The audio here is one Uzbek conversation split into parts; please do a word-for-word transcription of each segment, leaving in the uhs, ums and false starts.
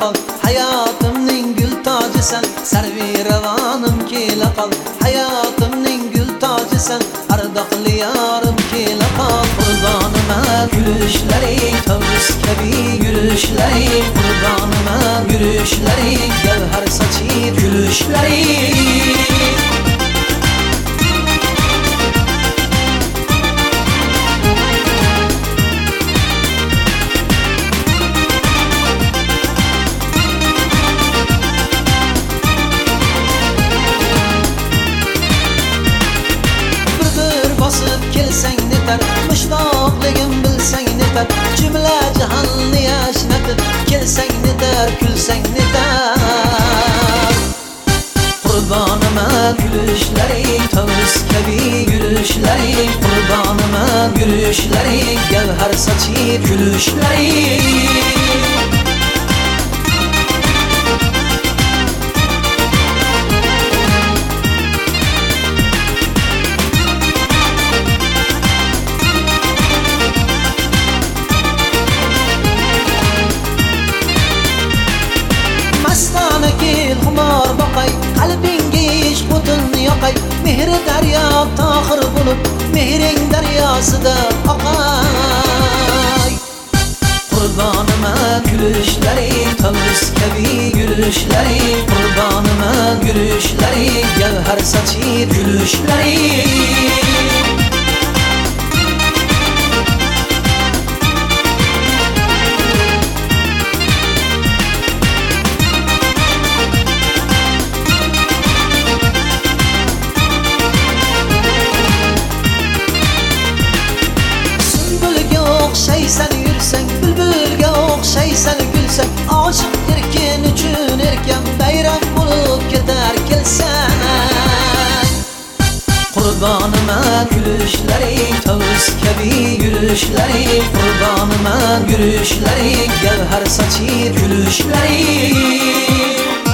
qol, hayotimning gul tojisan, sarviravanım kela qol, hayotimning gul tojisan, ardoqli yorim kela qol. Qurbonima gulshlaring, tavus kabi gulshlaring, qurbonima gulshlaring, gavhar sochib gulshlaring. Basıp kelsang netar, mushtoqligim bilsang netar, jumla jahonni yashnatib kelsang netar, kulsang netar. Qurbonima gulshlaring, tavus kabi gulshlaring, qurbonima gulshlaring, gavhar sochib gulshlaring. Mastona kel xumor boqay, qalbingga ishq o'tin yoqay, mehri daryo tohir bo'lib, mehring daryosida oqay. Qurbonima gulshlaring, tavus kabi gulshlaring, qurbonima gulshlaring, gavhar sochib gulshlaring. O'xshaysan yursang, bulbulga o'xshaysan gulsang, oshiq erkin uchun erkan bayram bo'lib ketar kelsang. Qurbonima gulshlaring, tavus kabi gulshlaring, qurbonima gulshlaring, gavhar sochib gulshlaring.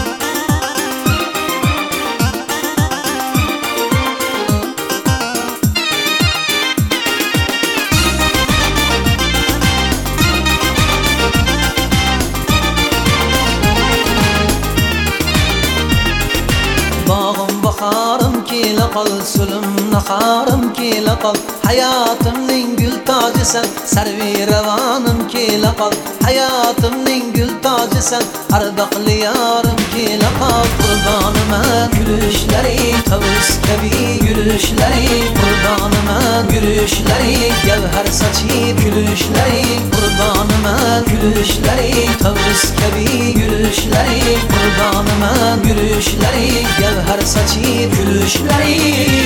Bağım baharım kela qol, sulim naharim kela qol, hayotimning gul tojisan, sarviravanım kela qol, hayotimning gul tojisan, ardoqli yorim kela qol. Qurbonima gulshlaring, tavus kabi gulshlaring, qurbonima gulshlaring, gavhar sochib gulshlaring, qurbonima gulshlaring, tavus kabi gulshlaring, qurbonima gulshlaring, gavhar sochib gulshlaring.